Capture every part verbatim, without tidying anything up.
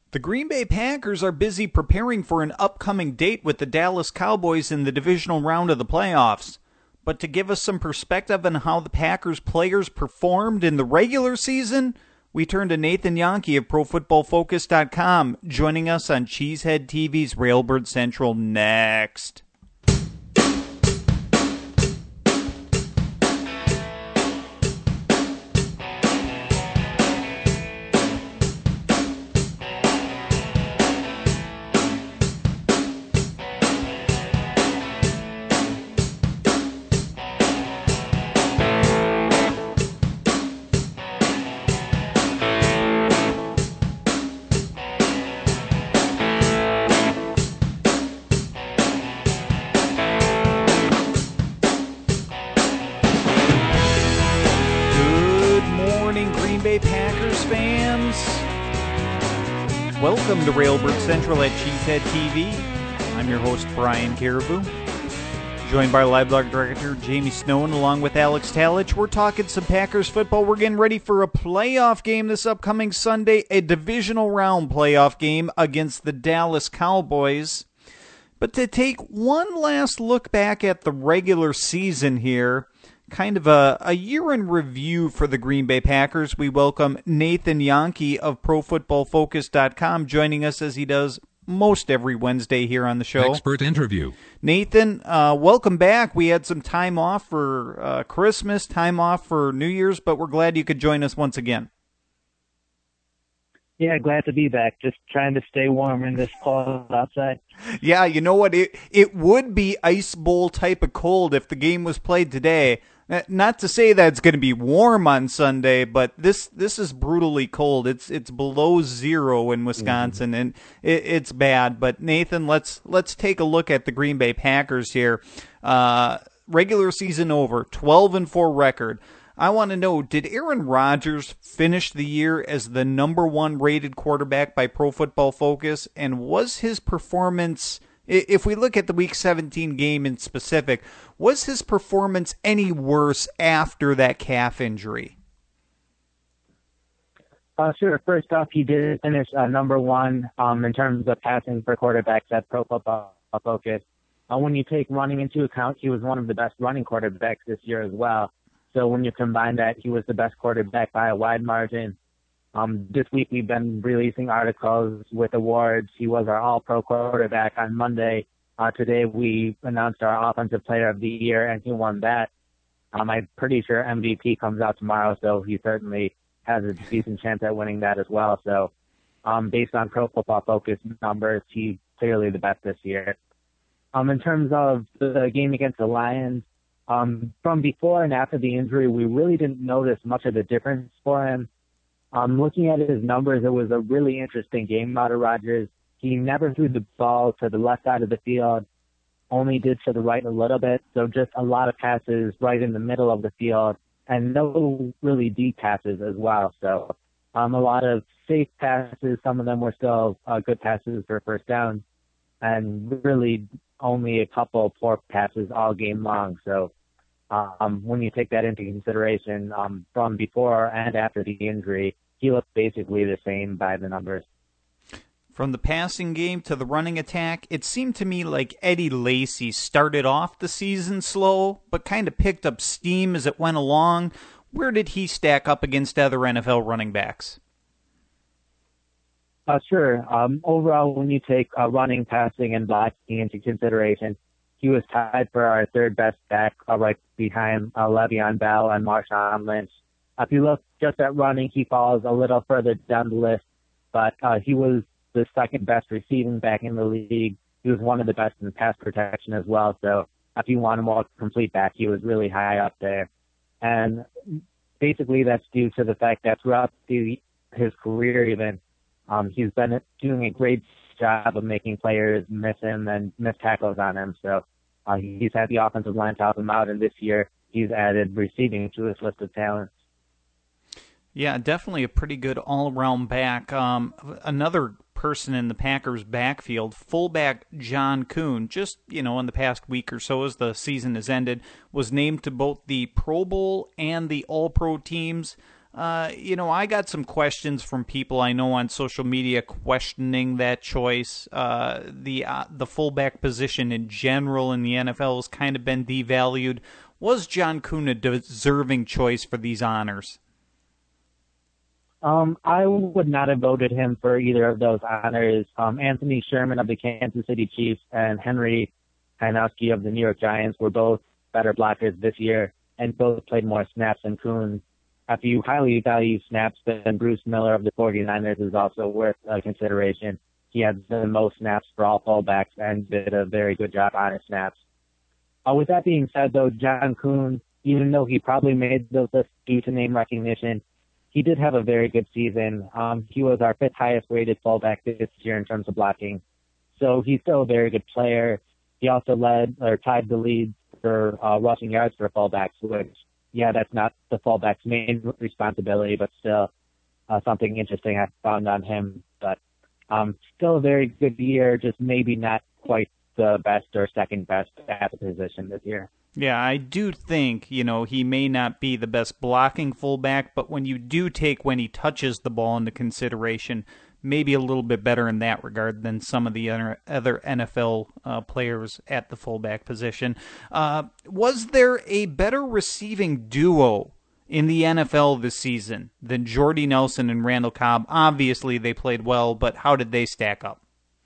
The Green Bay Packers are busy preparing for an upcoming date with the Dallas Cowboys in the divisional round of the playoffs. But to give us some perspective on how the Packers players performed in the regular season, we turn to Nathan Jahnke of Pro Football Focus dot com, joining us on Cheesehead T V's Railbird Central next. Welcome to Railbird Central at Cheesehead T V. I'm your host, Brian Caribou. Joined by Live Blog Director Jamie Snowden along with Alex Talich. We're talking some Packers football. We're getting ready for a playoff game this upcoming Sunday, a divisional round playoff game against the Dallas Cowboys. But to take one last look back at the regular season here, kind of a, a year in review for the Green Bay Packers, we welcome Nathan Jahnke of Pro Football Focus dot com, joining us as he does most every Wednesday here on the show. Expert interview. Nathan, uh, welcome back. We had some time off for uh, Christmas, time off for New Year's, but we're glad you could join us once again. Yeah, glad to be back. Just trying to stay warm in this cold outside. Yeah, you know what? It it would be ice bowl type of cold if the game was played today. Not to say that it's going to be warm on Sunday, but this this is brutally cold. It's it's below zero in Wisconsin, mm-hmm. and it, it's bad. But Nathan, let's let's take a look at the Green Bay Packers here. Uh, regular season over, twelve and four record. I want to know, did Aaron Rodgers finish the year as the number one rated quarterback by Pro Football Focus? And was his performance, if we look at the Week seventeen game in specific, was his performance any worse after that calf injury? Uh, sure. First off, he did finish uh, number one um, in terms of passing for quarterbacks at Pro Football Focus. Uh, when you take running into account, he was one of the best running quarterbacks this year as well. So when you combine that, he was the best quarterback by a wide margin. Um, this week we've been releasing articles with awards. He was our all-pro quarterback on Monday. Uh, today we announced our offensive player of the year, and he won that. Um, I'm pretty sure M V P comes out tomorrow, so he certainly has a decent chance at winning that as well. So um, based on Pro Football Focus numbers, he's clearly the best this year. Um, in terms of the game against the Lions, um, from before and after the injury, we really didn't notice much of the difference for him. Um, looking at his numbers, it was a really interesting game out of Rodgers. He never threw the ball to the left side of the field, only did to the right a little bit. So just a lot of passes right in the middle of the field and no really deep passes as well. So um, a lot of safe passes. Some of them were still uh, good passes for first down, and really only a couple poor passes all game long. So Um, when you take that into consideration, um, from before and after the injury, he looked basically the same by the numbers. From the passing game to the running attack, it seemed to me like Eddie Lacy started off the season slow, but kind of picked up steam as it went along. Where did he stack up against other N F L running backs? Uh, sure. Um, overall, when you take uh, running, passing, and blocking into consideration, he was tied for our third best back, uh, right behind uh, Le'Veon Bell and Marshawn Lynch. Uh, if you look just at running, he falls a little further down the list, but uh, he was the second best receiving back in the league. He was one of the best in pass protection as well. So if you want a more complete back, he was really high up there. And basically that's due to the fact that throughout the, his career even, um, he's been doing a great job of making players miss him and miss tackles on him. So uh, he's had the offensive line to help him out, and this year he's added receiving to his list of talents. Yeah, definitely a pretty good all-around back. Um, another person in the Packers' backfield, fullback John Kuhn, just, you know, in the past week or so as the season has ended, was named to both the Pro Bowl and the All-Pro teams. Uh, you know, I got some questions from people I know on social media questioning that choice. Uh, the uh, the fullback position in general in the N F L has kind of been devalued. Was John Kuhn a deserving choice for these honors? Um, I would not have voted him for either of those honors. Um, Anthony Sherman of the Kansas City Chiefs and Henry Kainowski of the New York Giants were both better blockers this year and both played more snaps than Kuhn. If you highly value snaps, then Bruce Miller of the 49ers is also worth uh, consideration. He had the most snaps for all fullbacks and did a very good job on his snaps. Uh, with that being said, though, John Kuhn, even though he probably made those lists due to name recognition, he did have a very good season. Um, he was our fifth highest rated fullback this year in terms of blocking. So he's still a very good player. He also led or tied the lead for uh, rushing yards for fullbacks, which, yeah, that's not the fullback's main responsibility, but still uh, something interesting I found on him. But um, still a very good year, just maybe not quite the best or second best at the position this year. Yeah, I do think, you know, he may not be the best blocking fullback, but when you do take when he touches the ball into consideration, maybe a little bit better in that regard than some of the other N F L uh, players at the fullback position. Uh, was there a better receiving duo in the N F L this season than Jordy Nelson and Randall Cobb? Obviously, they played well, but how did they stack up?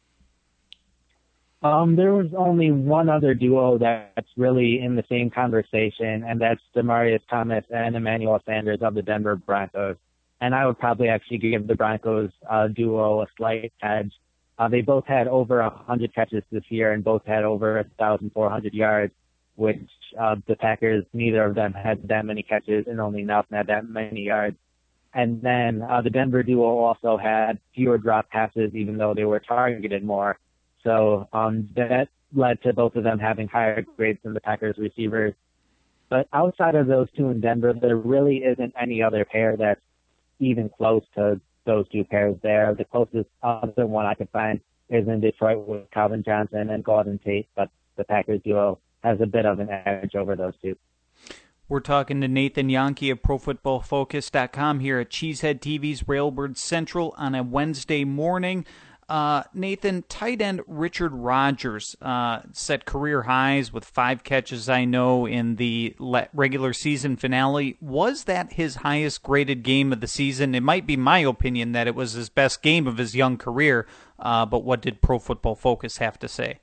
Um, there was only one other duo that's really in the same conversation, and that's Demaryius Thomas and Emmanuel Sanders of the Denver Broncos. And I would probably actually give the Broncos uh, duo a slight edge. Uh, they both had over one hundred catches this year and both had over one thousand four hundred yards, which uh, the Packers, neither of them had that many catches and only Nelson had that many yards. And then uh, the Denver duo also had fewer drop passes, even though they were targeted more. So um, that led to both of them having higher grades than the Packers receivers. But outside of those two in Denver, there really isn't any other pair that's even close to those two pairs there. The closest other one I could find is in Detroit with Calvin Johnson and Golden Tate, but the Packers duo has a bit of an edge over those two. We're talking to Nathan Jahnke of Pro Football Focus dot com here at Cheesehead T V's Railbird Central on a Wednesday morning. Uh, Nathan, tight end Richard Rodgers uh, set career highs with five catches, I know, in the regular season finale. Was that his highest graded game of the season? It might be my opinion that it was his best game of his young career, uh, but what did Pro Football Focus have to say?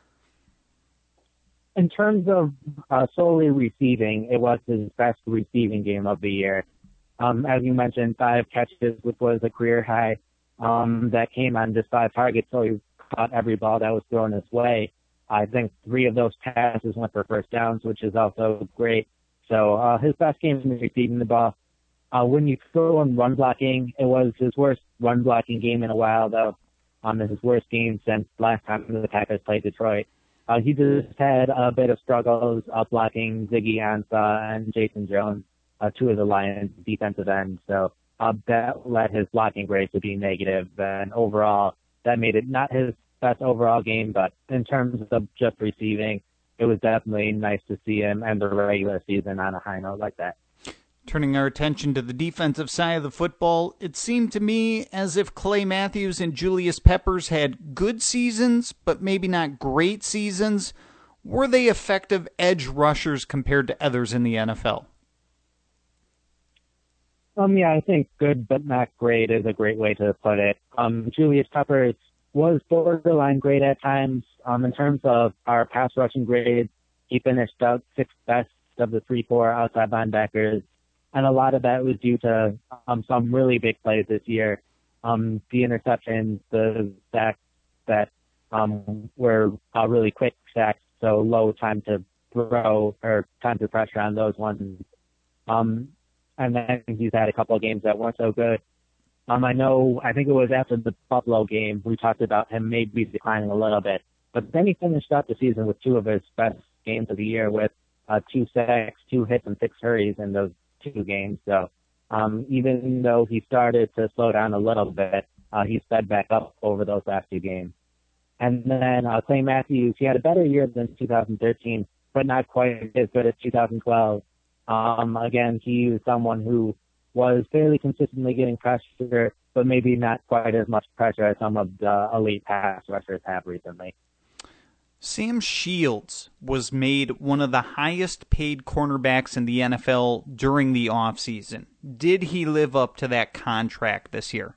In terms of uh, solely receiving, it was his best receiving game of the year. Um, as you mentioned, five catches, which was a career high. Um, that came on just five targets, so he caught every ball that was thrown his way. I think three of those passes went for first downs, which is also great. So uh, his best game is receiving the ball. Uh, when you throw in run blocking, it was his worst run blocking game in a while, though. Um, his worst game since last time the Packers played Detroit. Uh, he just had a bit of struggles uh, blocking Ziggy Ansah and Jason Jones, uh, two of the Lions defensive ends. So Uh, that led his blocking grade to be negative, and overall, that made it not his best overall game, but in terms of just receiving, it was definitely nice to see him end the regular season on a high note like that. Turning our attention to the defensive side of the football, it seemed to me as if Clay Matthews and Julius Peppers had good seasons, but maybe not great seasons. Were they effective edge rushers compared to others in the N F L? Um, yeah, I think good but not great is a great way to put it. Um, Julius Peppers was borderline great at times. Um, in terms of our pass rushing grades, he finished out sixth best of the three, four outside linebackers. And a lot of that was due to um, some really big plays this year. Um, the interceptions, the sacks that um, were uh, really quick sacks, so low time to throw or time to pressure on those ones. Um, And then he's had a couple of games that weren't so good. Um, I know, I think it was after the Buffalo game, we talked about him maybe declining a little bit. But then he finished out the season with two of his best games of the year with uh, two sacks, two hits, and six hurries in those two games. So um, even though he started to slow down a little bit, uh, he sped back up over those last two games. And then uh, Clay Matthews, he had a better year than two thousand thirteen, but not quite as good as two thousand twelve. Um, again, he was someone who was fairly consistently getting pressure, but maybe not quite as much pressure as some of the elite pass rushers have recently. Sam Shields was made one of the highest paid cornerbacks in the N F L during the offseason. Did he live up to that contract this year?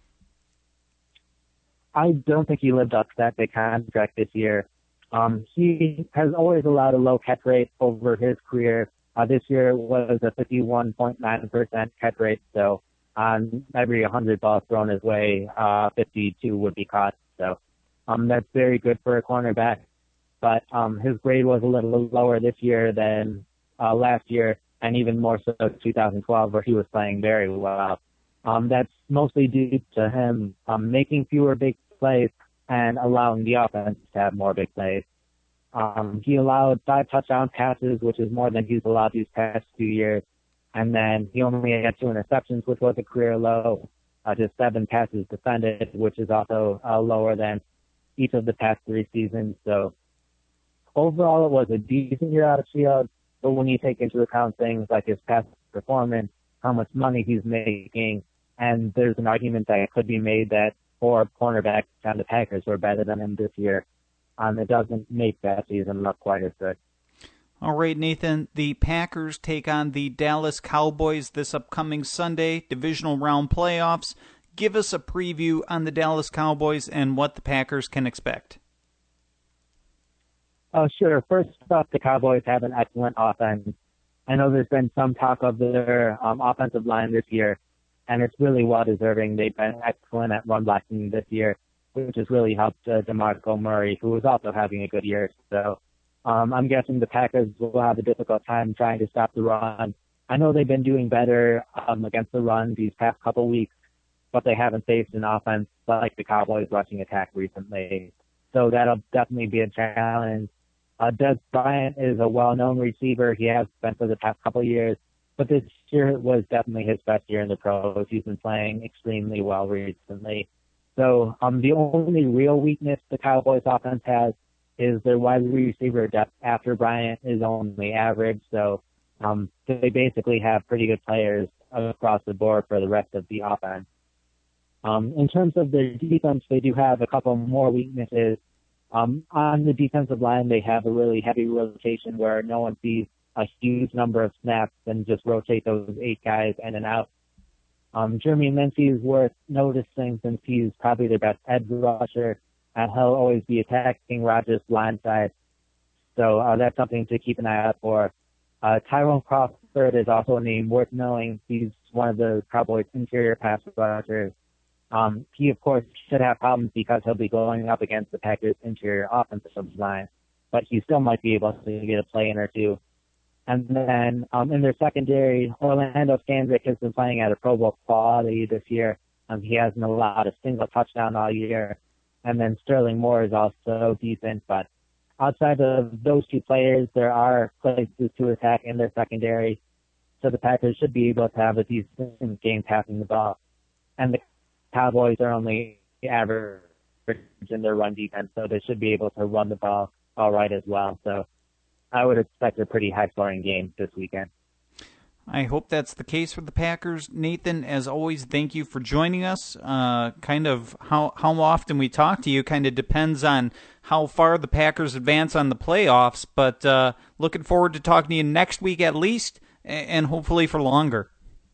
I don't think he lived up to that big contract this year. Um, he has always allowed a low catch rate over his career. Uh, this year was a fifty-one point nine percent catch rate, so on every one hundred balls thrown his way, uh, fifty-two would be caught. So um, that's very good for a cornerback. But um, his grade was a little lower this year than uh, last year, and even more so two thousand twelve, where he was playing very well. Um, that's mostly due to him um, making fewer big plays and allowing the offense to have more big plays. Um, he allowed five touchdown passes, which is more than he's allowed these past two years. And then he only had two interceptions, which was a career low. Uh, just seven passes defended, which is also uh, lower than each of the past three seasons. So overall, it was a decent year out of Shields. But when you take into account things like his past performance, how much money he's making, and there's an argument that could be made that four cornerbacks on the Packers were better than him this year, um, it doesn't make that season look quite as good. All right, Nathan, the Packers take on the Dallas Cowboys this upcoming Sunday, divisional round playoffs. Give us a preview on the Dallas Cowboys and what the Packers can expect. Oh, sure. First off, the Cowboys have an excellent offense. I know there's been some talk of their um, offensive line this year, and it's really well-deserving. They've been excellent at run blocking this year, which has really helped uh, DeMarco Murray, who is also having a good year. So um, I'm guessing the Packers will have a difficult time trying to stop the run. I know they've been doing better um, against the run these past couple weeks, but they haven't faced an offense like the Cowboys rushing attack recently. So that'll definitely be a challenge. Uh, Dez Bryant is a well-known receiver. He has been for the past couple of years, but this year was definitely his best year in the pros. He's been playing extremely well recently. So um, the only real weakness the Cowboys offense has is their wide receiver depth after Bryant is only average. So um, they basically have pretty good players across the board for the rest of the offense. Um, in terms of their defense, they do have a couple more weaknesses. Um, on the defensive line, they have a really heavy rotation where no one sees a huge number of snaps and just rotate those eight guys in and out. Um, Jeremy Mency is worth noticing since he's probably their best edge rusher, and he'll always be attacking Rodgers' blind side. So uh, that's something to keep an eye out for. Uh, Tyrone Crawford is also a name worth knowing. He's one of the Cowboys' interior pass rushers. Um, he, of course, should have problems because he'll be going up against the Packers' interior offensive line, but he still might be able to get a play in or two. And then um, in their secondary, Orlando Scandrick has been playing at a Pro Bowl quality this year. Um, he hasn't allowed a single touchdown all year. And then Sterling Moore is also decent, but outside of those two players, there are places to attack in their secondary. So the Packers should be able to have a decent game passing the ball. And the Cowboys are only average in their run defense, so they should be able to run the ball all right as well. So I would expect a pretty high-scoring game this weekend. I hope that's the case for the Packers. Nathan, as always, thank you for joining us. Uh, kind of how, how often we talk to you kind of depends on how far the Packers advance on the playoffs, but uh, looking forward to talking to you next week at least, and hopefully for longer.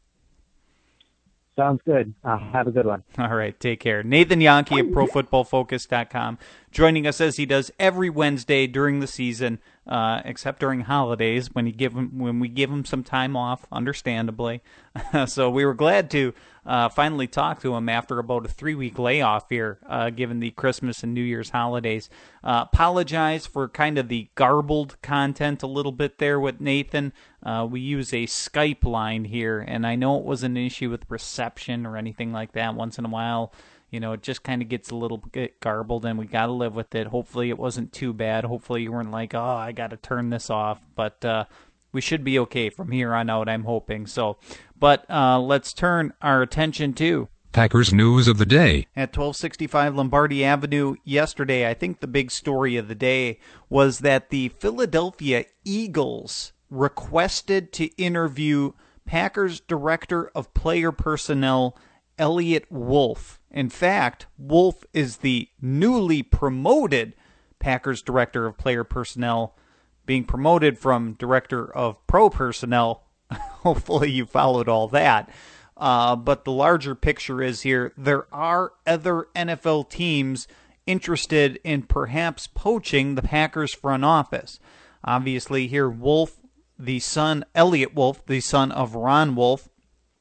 Sounds good. Uh, have a good one. All right, take care. Nathan Jahnke of Pro Football Focus dot com joining us as he does every Wednesday during the season, uh, except during holidays when he give him when we give him some time off, understandably. So we were glad to uh, finally talk to him after about a three-week layoff here, uh, given the Christmas and New Year's holidays. Uh, apologize for kind of the garbled content a little bit there with Nathan. Uh, we use a Skype line here, and I know it was an issue with reception or anything like that. Once in a while, you know, it just kind of gets a little bit garbled, and we got to live with it. Hopefully it wasn't too bad. Hopefully you weren't like, oh, I got to turn this off. But uh, we should be okay from here on out, I'm hoping. So, but uh, let's turn our attention to Packers news of the day. At twelve sixty-five Lombardi Avenue yesterday, I think the big story of the day was that the Philadelphia Eagles requested to interview Packers Director of Player Personnel, Elliot Wolf. In fact, Wolf is the newly promoted Packers Director of Player Personnel, being promoted from Director of Pro Personnel. Hopefully you followed all that. Uh, but the larger picture is here, there are other N F L teams interested in perhaps poaching the Packers front office. Obviously here, Wolf, the son, Elliot Wolf, the son of Ron Wolf,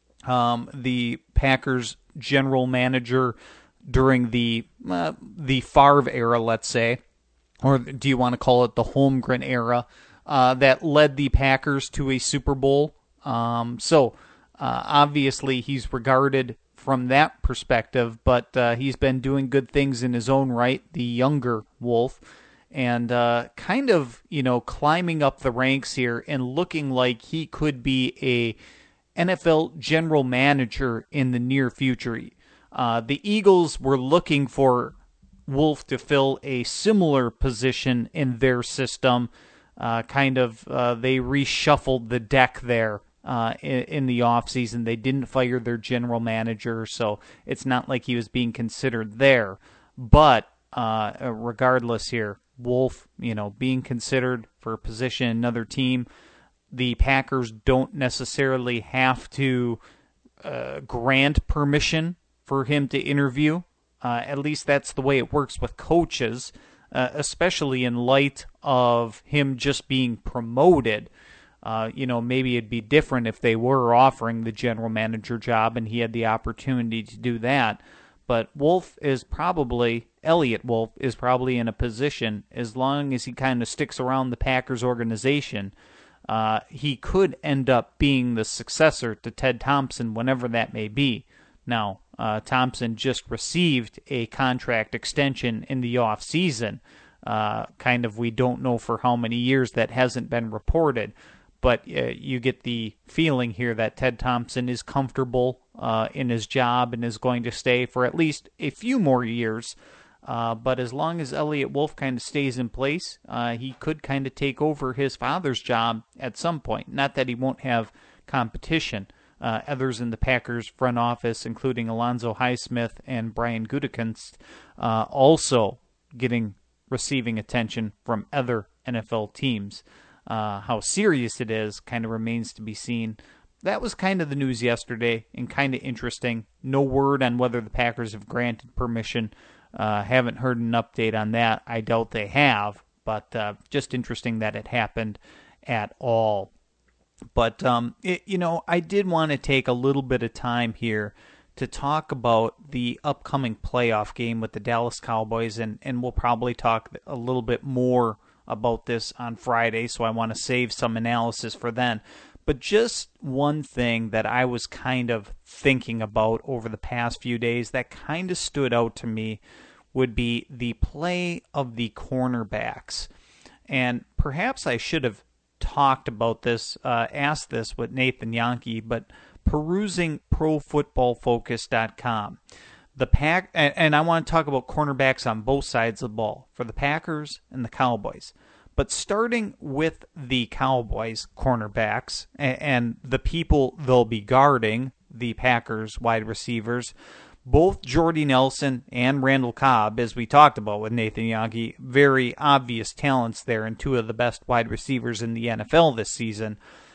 um, the Packers general manager during the uh, the Favre era, let's say, or do you want to call it the Holmgren era, uh, that led the Packers to a Super Bowl. Um, so uh, obviously he's regarded from that perspective, but uh, he's been doing good things in his own right, the younger Wolf, and uh, kind of, you know, climbing up the ranks here and looking like he could be a N F L general manager in the near future. Uh, the Eagles were looking for Wolf to fill a similar position in their system. Uh, kind of, uh, they reshuffled the deck there uh, in, in the offseason. They didn't fire their general manager, so it's not like he was being considered there. But uh, regardless here, Wolf, you know, being considered for a position in another team, the Packers don't necessarily have to uh, grant permission for him to interview. Uh, at least that's the way it works with coaches, uh, especially in light of him just being promoted. Uh, you know, maybe it'd be different if they were offering the general manager job and he had the opportunity to do that. But Wolf is probably, Elliot Wolf is probably in a position, as long as he kind of sticks around the Packers organization, uh, he could end up being the successor to Ted Thompson whenever that may be. Now, uh, Thompson just received a contract extension in the offseason. Uh, kind of, we don't know for how many years, that hasn't been reported. But uh, you get the feeling here that Ted Thompson is comfortable uh, in his job and is going to stay for at least a few more years. Uh, but as long as Elliot Wolf kind of stays in place, uh, he could kind of take over his father's job at some point. Not that he won't have competition. Uh, others in the Packers front office, including Alonzo Highsmith and Brian Gutekunst, uh, also getting receiving attention from other N F L teams. Uh, how serious it is kind of remains to be seen. That was kind of the news yesterday and kind of interesting. No word on whether the Packers have granted permission. Uh, haven't heard an update on that. I doubt they have, but uh, just interesting that it happened at all. But, um, it, you know, I did want to take a little bit of time here to talk about the upcoming playoff game with the Dallas Cowboys, and, and we'll probably talk a little bit more about this on Friday, so I want to save some analysis for then. But just one thing that I was kind of thinking about over the past few days that kind of stood out to me would be the play of the cornerbacks. And perhaps I should have talked about this, uh, asked this with Nathan Yankee, but perusing pro football focus dot com. The pack, and, and I want to talk about cornerbacks on both sides of the ball, for the Packers and the Cowboys. But starting with the Cowboys cornerbacks and, and the people they'll be guarding, the Packers wide receivers, both Jordy Nelson and Randall Cobb, as we talked about with Nathan Yankee, very obvious talents there and two of the best wide receivers in the N F L this season.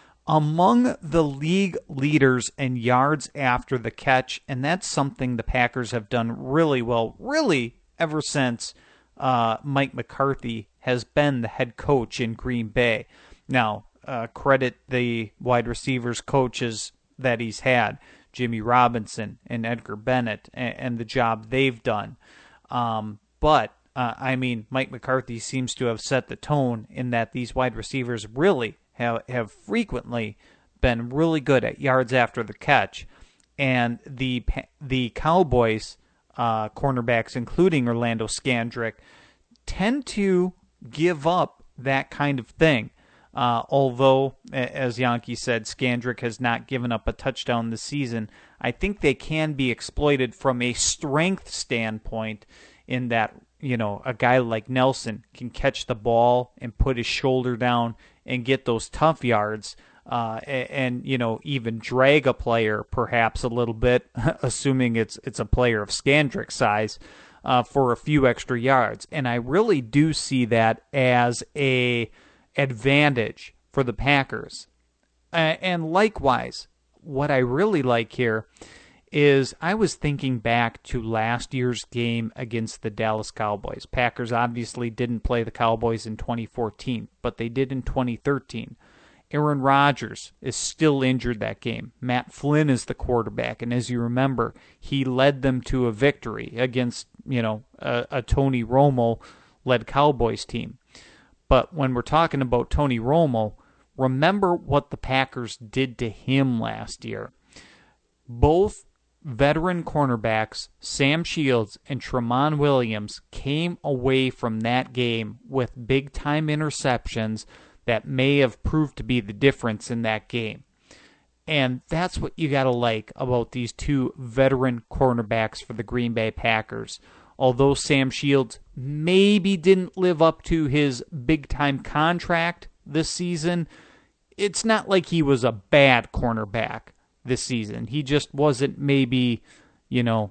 Among the league leaders in yards after the catch, and that's something the Packers have done really well, really ever since uh, Mike McCarthy has been the head coach in Green Bay. Now, uh, credit the wide receivers coaches that he's had, Jimmy Robinson and Edgar Bennett, and, and the job they've done. Um, but, uh, I mean, Mike McCarthy seems to have set the tone in that these wide receivers really have, have frequently been really good at yards after the catch. And the the Cowboys uh, cornerbacks, including Orlando Scandrick, tend to give up that kind of thing. Uh, although, as Yankee said, Scandrick has not given up a touchdown this season, I think they can be exploited from a strength standpoint in that, you know, a guy like Nelson can catch the ball and put his shoulder down and get those tough yards. uh, and, and, you know, even drag a player perhaps a little bit, assuming it's it's a player of Skandrick size, uh, for a few extra yards. And I really do see that as a advantage for the Packers. Uh, and likewise, what I really like here is I was thinking back to last year's game against the Dallas Cowboys. Packers obviously didn't play the Cowboys in twenty fourteen, but they did in twenty thirteen. Aaron Rodgers is still injured that game. Matt Flynn is the quarterback, and as you remember, he led them to a victory against, you know, a, a Tony Romo-led Cowboys team. But when we're talking about Tony Romo, remember what the Packers did to him last year. Both veteran cornerbacks, Sam Shields and Tramon Williams, came away from that game with big-time interceptions that may have proved to be the difference in that game. And that's what you got to like about these two veteran cornerbacks for the Green Bay Packers. Although Sam Shields maybe didn't live up to his big-time contract this season, it's not like he was a bad cornerback this season. He just wasn't maybe, you know,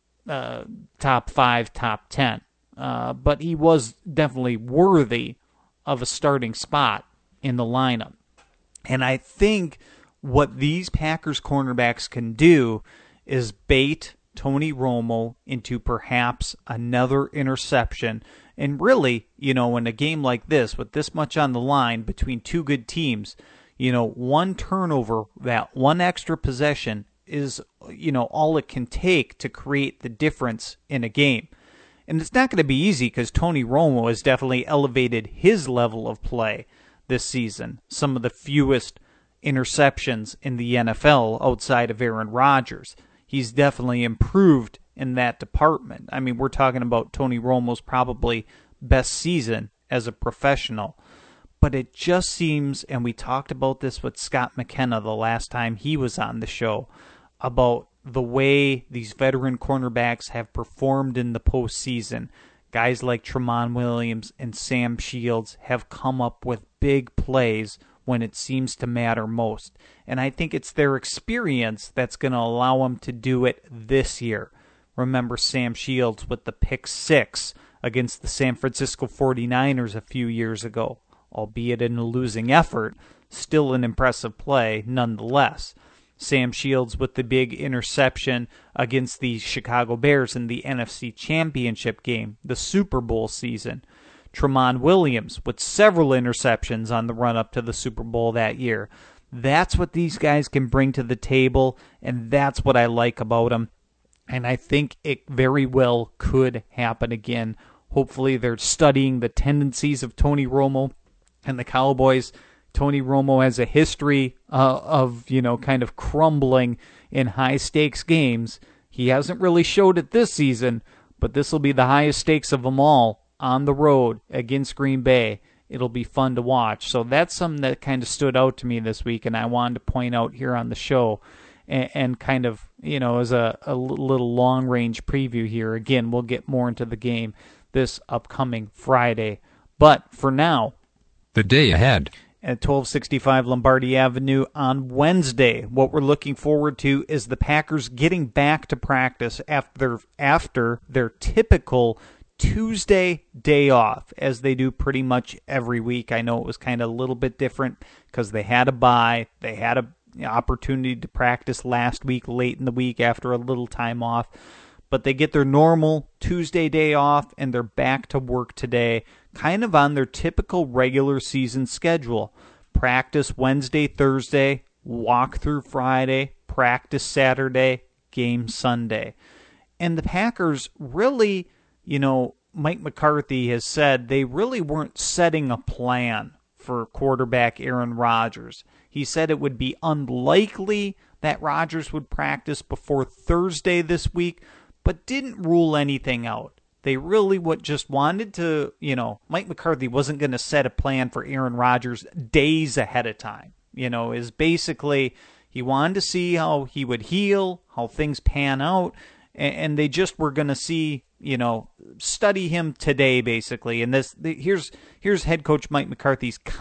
uh, top five, top ten. Uh, but he was definitely worthy of a starting spot in the lineup. And I think what these Packers cornerbacks can do is bait Tony Romo into perhaps another interception. And really, you know, in a game like this, with this much on the line between two good teams, you know, one turnover, that one extra possession is, you know, all it can take to create the difference in a game. And it's not going to be easy because Tony Romo has definitely elevated his level of play this season. Some of the fewest interceptions in the N F L outside of Aaron Rodgers. He's definitely improved in that department. I mean, we're talking about Tony Romo's probably best season as a professional. But it just seems, and we talked about this with Scott McKenna the last time he was on the show, about the way these veteran cornerbacks have performed in the postseason. Guys like Tramon Williams and Sam Shields have come up with big plays when it seems to matter most. And I think it's their experience that's going to allow them to do it this year. Remember Sam Shields with the pick six against the San Francisco forty-niners a few years ago, albeit in a losing effort, still an impressive play nonetheless. Sam Shields with the big interception against the Chicago Bears in the N F C Championship game, the Super Bowl season. Tramon Williams with several interceptions on the run-up to the Super Bowl that year. That's what these guys can bring to the table, and that's what I like about them. And I think it very well could happen again. Hopefully they're studying the tendencies of Tony Romo and the Cowboys. Tony Romo has a history uh, of, you know, kind of crumbling in high-stakes games. He hasn't really showed it this season, but this will be the highest stakes of them all on the road against Green Bay. It'll be fun to watch. So that's something that kind of stood out to me this week, and I wanted to point out here on the show and, and kind of, you know, as a, a little long-range preview here. Again, we'll get more into the game this upcoming Friday. But for now, the day ahead. At twelve sixty-five Lombardi Avenue on Wednesday, what we're looking forward to is the Packers getting back to practice after after their typical Tuesday day off, as they do pretty much every week. I know it was kind of a little bit different because they had a bye. They had an opportunity to practice last week, late in the week after a little time off. But they get their normal Tuesday day off, and they're back to work today, kind of on their typical regular season schedule. Practice Wednesday, Thursday, walk through Friday, practice Saturday, game Sunday. And the Packers really, you know, Mike McCarthy has said they really weren't setting a plan for quarterback Aaron Rodgers. He said it would be unlikely that Rodgers would practice before Thursday this week, but didn't rule anything out. They really what just wanted to, you know, Mike McCarthy wasn't going to set a plan for Aaron Rodgers days ahead of time. You know, is basically he wanted to see how he would heal, how things pan out, and they just were going to see, you know, study him today basically. And this here's here's head coach Mike McCarthy's con-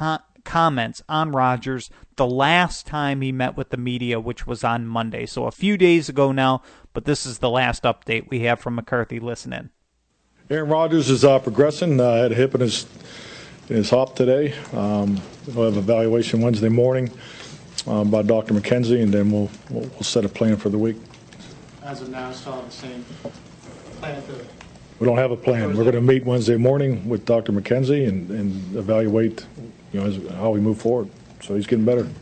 comments on Rodgers the last time he met with the media, which was on Monday. So a few days ago now, but this is the last update we have from McCarthy. Listen in. Aaron Rodgers is uh, progressing. Uh, had a hip in his, in his hop today. Um, we'll have evaluation Wednesday morning um, by Doctor McKenzie, and then we'll, we'll we'll set a plan for the week. As of now, still have the same plan for. We don't have a plan. We're going to meet Wednesday morning with Doctor McKenzie and, and evaluate, you know, as, how we move forward. So he's getting better.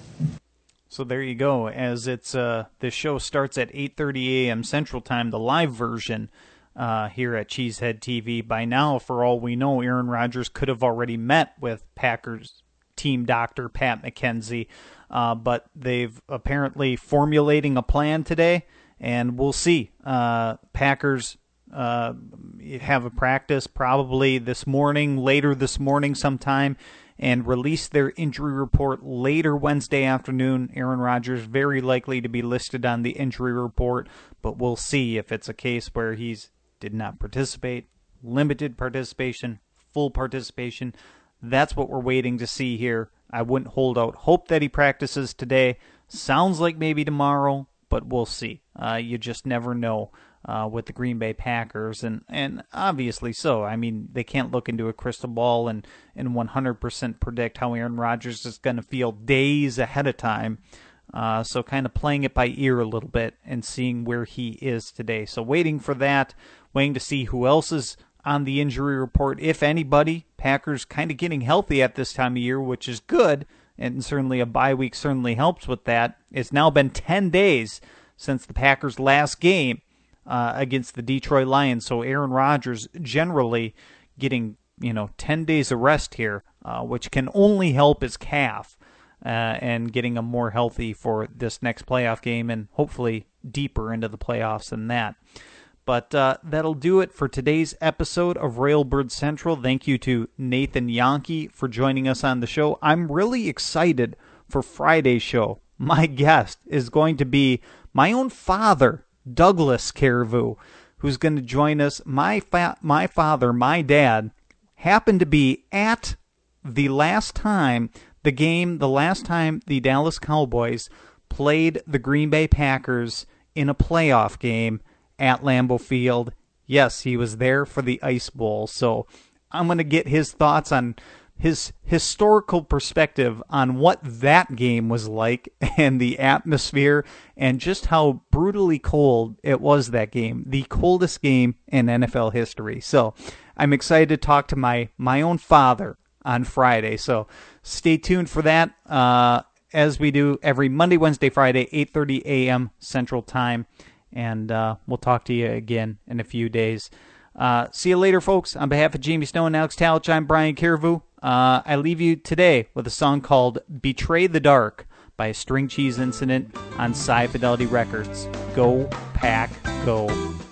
So there you go. As it's uh, this show starts at eight thirty a.m. Central Time, the live version uh, here at Cheesehead T V. By now, for all we know, Aaron Rodgers could have already met with Packers team doctor Pat McKenzie, uh, but they've apparently formulating a plan today, and we'll see. Uh, Packers uh, have a practice probably this morning, later this morning sometime, and release their injury report later Wednesday afternoon. Aaron Rodgers very likely to be listed on the injury report, but we'll see if it's a case where he's did not participate, limited participation, full participation. That's what we're waiting to see here. I wouldn't hold out hope that he practices today. Sounds like maybe tomorrow, but we'll see. Uh, you just never know uh, with the Green Bay Packers, and, and obviously so. I mean, they can't look into a crystal ball and, and one hundred percent predict how Aaron Rodgers is going to feel days ahead of time. Uh, so kind of playing it by ear a little bit and seeing where he is today. So waiting for that, waiting to see who else is on the injury report, if anybody. Packers kind of getting healthy at this time of year, which is good, and certainly a bye week certainly helps with that. It's now been ten days since the Packers' last game uh, against the Detroit Lions, so Aaron Rodgers generally getting, you know, ten days of rest here, uh, which can only help his calf uh, and getting him more healthy for this next playoff game and hopefully deeper into the playoffs than that. But uh, that'll do it for today's episode of Railbird Central. Thank you to Nathan Yankee for joining us on the show. I'm really excited for Friday's show. My guest is going to be my own father, Douglas Carriveau, who's going to join us. My fa- my father, my dad, happened to be at the last time, the game, the last time the Dallas Cowboys played the Green Bay Packers in a playoff game at Lambeau Field. Yes, he was there for the Ice Bowl. So I'm going to get his thoughts on his historical perspective on what that game was like and the atmosphere and just how brutally cold it was that game. The coldest game in N F L history. So I'm excited to talk to my, my own father on Friday. So stay tuned for that uh, as we do every Monday, Wednesday, Friday, eight thirty a.m. Central Time. And uh, we'll talk to you again in a few days. Uh, see you later, folks. On behalf of Jamie Snow and Alex Talich, I'm Brian Carriveau. Uh, I leave you today with a song called Betray the Dark by a String Cheese Incident on Sci Fidelity Records. Go, Pack, go.